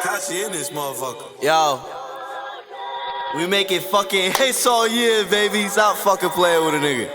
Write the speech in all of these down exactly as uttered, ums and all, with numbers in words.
Tekashi in this motherfucker. Yo, we making fucking hits all year, baby. Stop fucking playing with a nigga.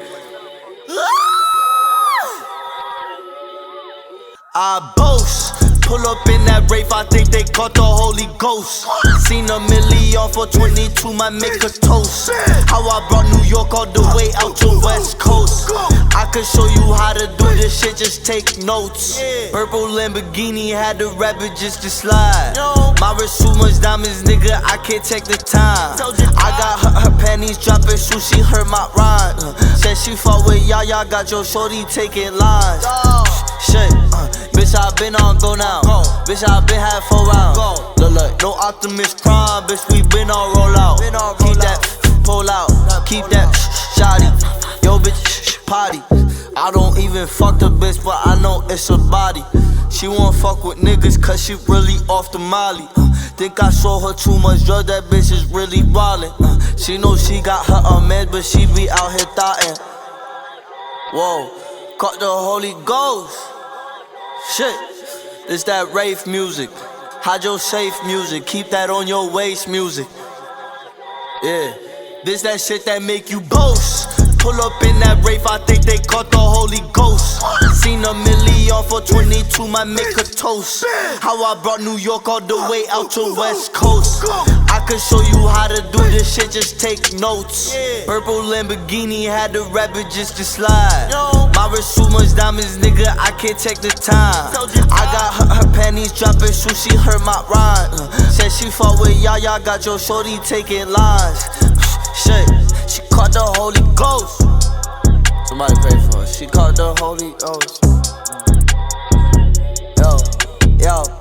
I boast. Pull up in that Wraith, I think they caught the Holy Ghost. Seen a million for twenty-two, might make a toast. How I brought New York all the way out to West Coast. I could show you how to do this shit, just take notes. Purple Lamborghini had the rabbit just to slide. My wrist too much diamonds, nigga, I can't take the time. I got her, her panties dropping, sushi hurt my rhyme. uh, Said she fought with Yaya, got your shorty taking lines. Shit, uh, bitch, I been on go now. Go. Bitch, I been had four rounds. Go. Look, look, no Optimus Prime, bitch, we been on roll out. Been on roll Keep out. that pull out, that keep pull that shotty. Yo, bitch, potty. I don't even fuck the bitch, but I know it's a body. She won't fuck with niggas cause she really off the molly. uh, Think I show her too much drugs, that bitch is really wildin'. uh, She know she got her a man, but she be out here thottin'. Whoa, caught the Holy Ghost. Shit, it's that Wraith music. Hide your safe music, keep that on your waist music. Yeah, this that shit that make you boast. Pull up in that Wraith, I think they caught the Holy Ghost. Seen a million for twenty-two, might make a toast. How I brought New York all the way out to West Coast. I could show you how to do this shit, just take notes. Purple Lamborghini had the rabbit just to slide. My wrist too much diamonds, nigga, I can't take the time. I got her, her panties dropping, sushi hurt my rhyme. uh, Said she fought with Yaya, got your shorty taking lines. Shit, she caught the Holy Ghost. Somebody pray for her. She caught the Holy Ghost. Yo, yo.